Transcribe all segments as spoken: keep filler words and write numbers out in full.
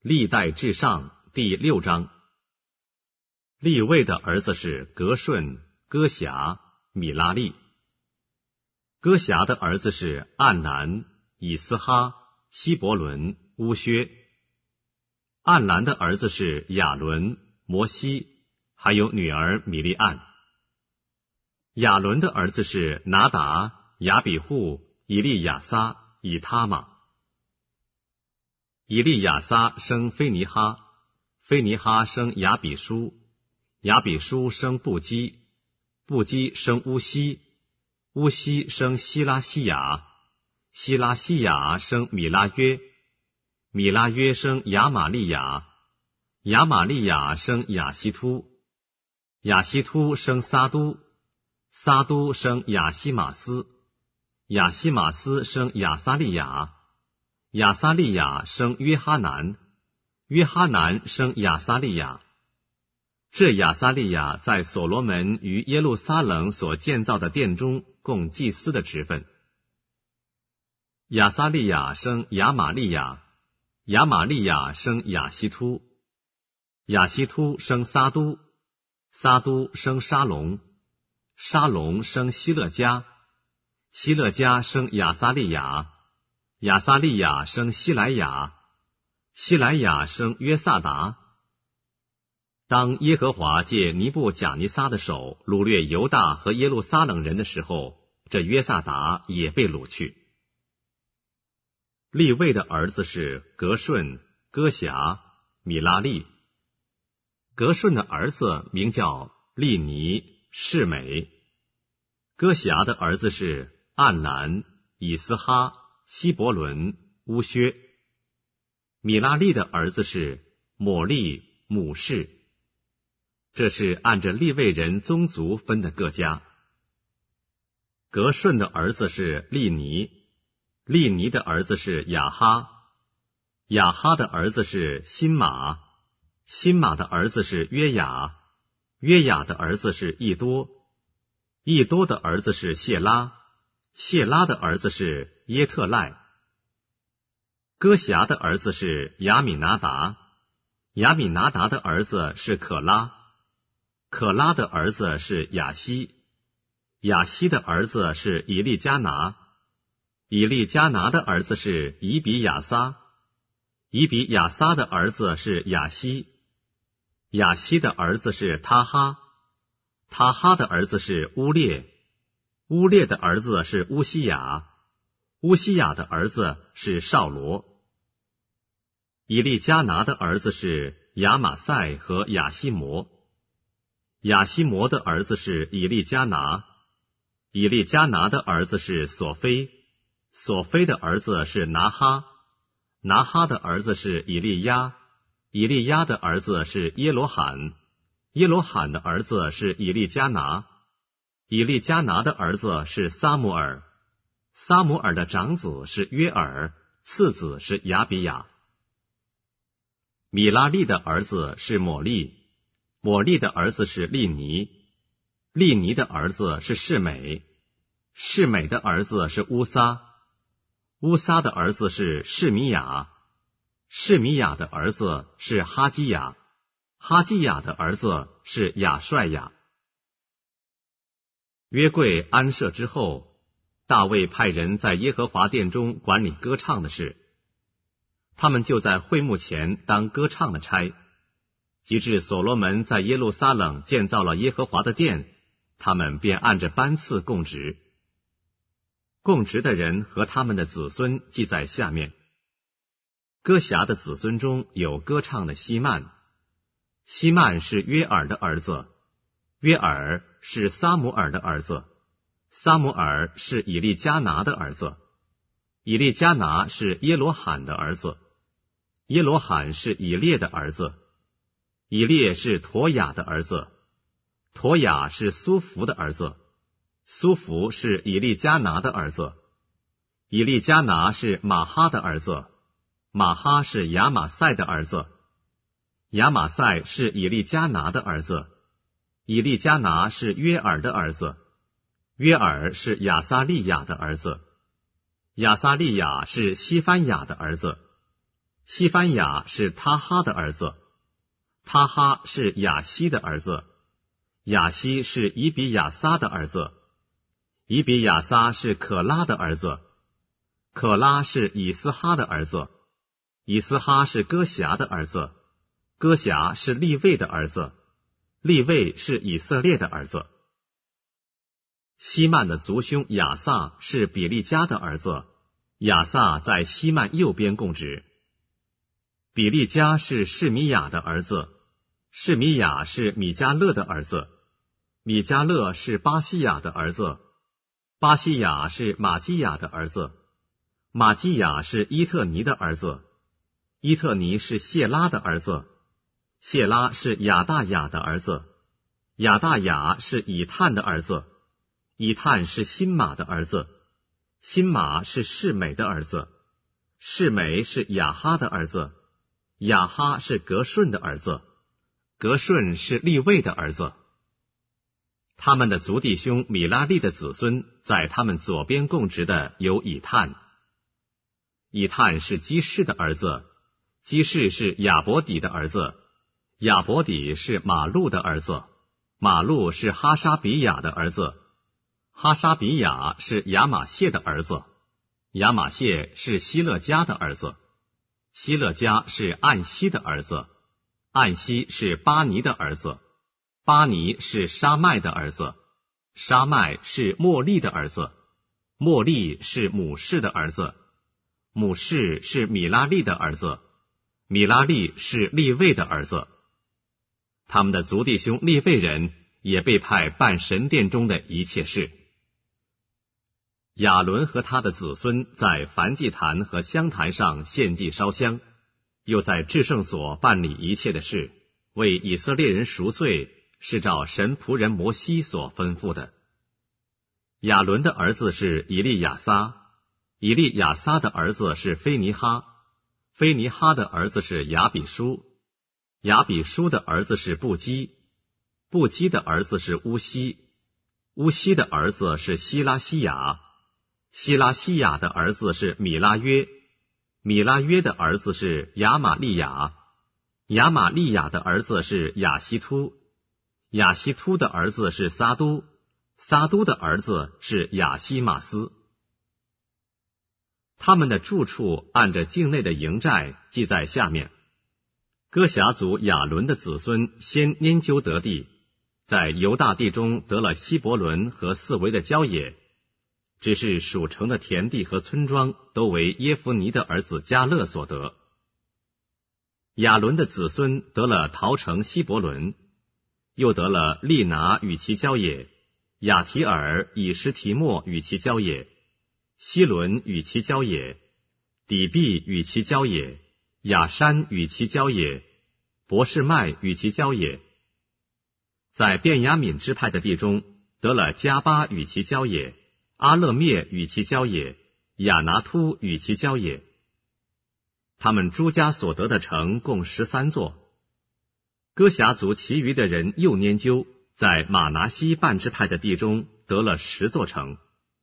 历代志上第六章。利未的儿子是革顺、歌辖、米拉利。歌辖的儿子是暗南、以斯哈、希伯伦、乌薛。暗兰的儿子是亚伦、摩西，还有女儿米利暗。亚伦的儿子是拿达、亚比户、以利亚撒、以他玛。以利亚撒生菲尼哈，菲尼哈生亚比书，亚比书生布基，布基生乌西，乌西生希拉西雅，希拉西雅生米拉约，米拉约生亚玛利亚，亚玛利亚生亚希突，亚希突生撒都，撒都生亚西马斯，亚西马斯生亚撒利雅，亚撒利雅生约哈南，约哈南生亚撒利雅。这亚撒利雅在所罗门于耶路撒冷所建造的殿中供祭司的职分。亚撒利雅生亚玛利亚，亚玛利亚生亚希突，亚希突生撒都，撒都生沙龙，沙龙生希勒家，希勒家生亚撒利雅，亚撒利雅生希莱雅，希莱雅生约萨达。当耶和华借尼布甲尼撒的手掳掠犹大和耶路撒冷人的时候，这约萨达也被掳去。利未的儿子是革顺、歌辖、米拉利。革顺的儿子名叫利尼、示美。歌辖的儿子是暗兰、以斯哈、希伯伦、乌薛。米拉利的儿子是抹利、母士。这是按着利未人宗族分的各家。革顺的儿子是利尼，利尼的儿子是亚哈，亚哈的儿子是辛马，辛马的儿子是约雅，约雅的儿子是益多，益多的儿子是谢拉，谢拉的儿子是耶特赖。歌辖的儿子是亚米拿达，亚米拿达的儿子是可拉，可拉的儿子是亚希，亚希的儿子是以利加拿，以利加拿的儿子是以比亚撒，以比亚撒的儿子是亚希，亚希的儿子是他哈，他哈的儿子是乌列，乌列的儿子是乌西雅，乌西雅的儿子是绍罗。以利加拿的儿子是亚玛赛和亚西摩，亚西摩的儿子是以利加拿，以利加拿的儿子是索菲，索菲的儿子是拿哈，拿哈的儿子是以利亚，以利亚的儿子是耶罗罕，耶罗罕的儿子是以利加拿，以利加拿的儿子是撒母耳，撒母耳的长子是约尔，次子是亚比亚。米拉利的儿子是抹利，抹利的儿子是利尼，利尼的儿子是示美，示美的儿子是乌撒，乌撒的儿子是示米雅，示米雅的儿子是哈基雅，哈基雅的儿子是亚帅雅。约柜安设之后，大卫派人在耶和华殿中管理歌唱的事，他们就在会幕前当歌唱的差。及至所罗门在耶路撒冷建造了耶和华的殿，他们便按着班次供职。供职的人和他们的子孙记在下面。歌辖的子孙中有歌唱的希曼，希曼是约尔的儿子，约尔是撒母耳的儿子，撒母耳是以利加拿的儿子，以利加拿是耶罗罕的儿子，耶罗罕是以列的儿子，以列是陀雅的儿子，陀雅是苏弗的儿子，苏弗是以利加拿的儿子，以利加拿是马哈的儿子，马哈是亚玛赛的儿子，亚玛赛是以利加拿的儿子，以利加拿是约尔的儿子，约尔是亚撒利雅的儿子，亚撒利雅是西番雅的儿子， 西番雅是他哈的儿子，他哈是雅西的儿子，雅西是以比亚撒的儿子，以比亚撒是可拉的儿子，可拉是以斯哈的儿子，以斯哈是哥辖的儿子，哥辖是利未的儿子，利未是以色列的儿子。希曼的族兄亚撒是比利加的儿子，亚撒在希曼右边供职。比利加是示米亚的儿子，示米亚是米迦勒的儿子，米迦勒是巴西亚的儿子，巴西亚是马基亚的儿子，马基亚是伊特尼的儿子，伊特尼是谢拉的儿子，谢拉是亚大雅的儿子，亚大雅是以探的儿子，以探是辛马的儿子，辛马是示美的儿子，示美是亚哈的儿子，亚哈是革顺的儿子，革顺是利未的儿子。他们的族弟兄米拉利的子孙在他们左边供职的有以探。以探是基士的儿子，基士是亚伯底的儿子，亚伯底是马路的儿子，马路是哈沙比亚的儿子，哈沙比亚是亚玛谢的儿子，亚玛谢是希勒家的儿子，希勒家是暗西的儿子，暗西是巴尼的儿子，巴尼是沙麦的儿子，沙麦是莫利的儿子，莫利是母士的儿子，母士是米拉利的儿子，米拉利是利未的儿子。他们的族弟兄利未人也被派办神殿中的一切事。亚伦和他的子孙在燔祭坛和香坛上献祭烧香，又在至圣所办理一切的事，为以色列人赎罪，是照神仆人摩西所吩咐的。亚伦的儿子是以利亚撒，以利亚撒的儿子是菲尼哈，菲尼哈的儿子是亚比书，亚比书的儿子是布基，布基的儿子是乌西，乌西的儿子是希拉西亚，希拉西亚的儿子是米拉约，米拉约的儿子是亚玛利亚，亚玛利亚的儿子是亚希突，亚希突的儿子是撒都，撒都的儿子是亚西马斯。他们的住处按着境内的营寨记在下面。哥辖族亚伦的子孙先拈阄得地，在犹大地中得了希伯伦和四围的郊野，只是属城的田地和村庄都为耶孚尼的儿子迦勒所得。亚伦的子孙得了陶城希伯伦，又得了利拿与其郊野，亚提尔以实提莫与其郊野，希伦与其郊野，底毕与其郊野，亚山与其郊野，伯示麦与其郊野。在便雅悯支派的地中得了加巴与其郊野，阿勒灭与其郊野，亚拿突与其郊野。他们诸家所得的城共十三座。哥辖族其余的人又拈阄，在马拿西半支派的地中得了十座城。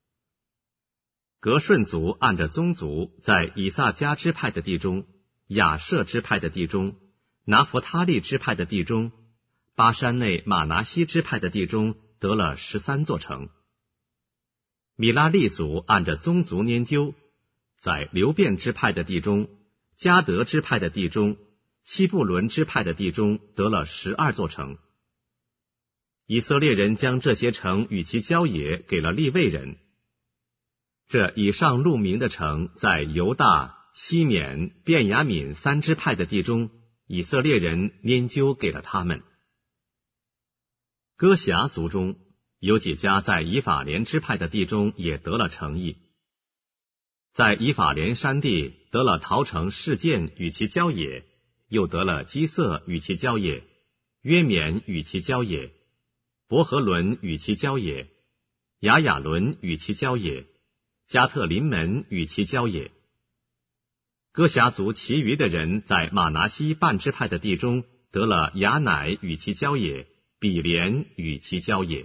革顺族按着宗族，在以萨迦支派的地中，亚设支派的地中，拿弗他利支派的地中，巴山内马拿西支派的地中得了十三座城。米拉利族按着宗族拈阄，在流便支派的地中，迦得支派的地中，西布伦支派的地中得了十二座城。以色列人将这些城与其郊野给了利未人。这以上录名的城在犹大、西缅、便雅悯三支派的地中，以色列人拈阄给了他们。哥辖族中有几家在以法莲支派的地中也得了城邑。在以法莲山地得了陶城示剑与其郊野，又得了基色与其郊野，约缅与其郊野，伯和伦与其郊野，雅雅伦与其郊野，加特林门与其郊野。哥辖族其余的人在马拿西半支派的地中得了雅乃与其郊野，比连与其郊野。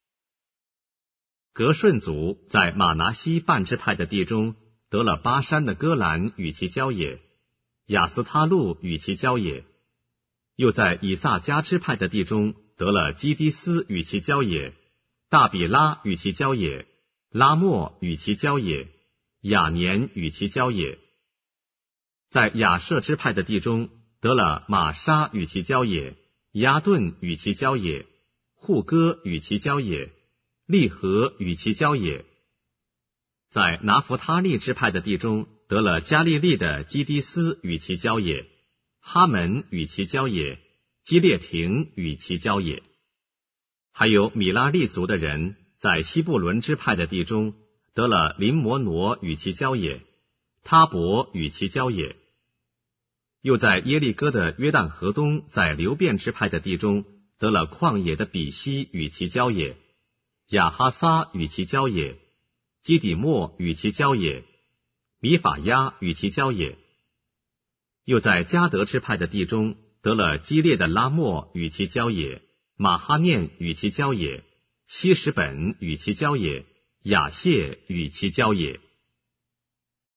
革顺族在马拿西半支派的地中得了巴山的戈兰与其郊野， 亚斯他路与其交野。又在以萨迦支派的地中得了基低斯与其交野，大比拉与其交野，拉莫与其交野，雅年与其交野。在亚舍支派的地中得了玛莎与其交野，亚顿与其交野，户哥与其交野，利和与其交野。在拿弗他利支派的地中得了加利利的基低斯与其交野，哈门与其交野，基列亭与其交野。还有米拉利族的人在西布伦支派的地中得了林摩挪与其交野，他伯与其交野。又在耶利哥的约旦河东在流便支派的地中得了旷野的比西与其交野，亚哈撒与其交野，基底莫与其交野，米法亚与其交野。又在迦得支派的地中得了基列的拉莫与其交野，马哈念与其交野，希什本与其交野，雅谢与其交野。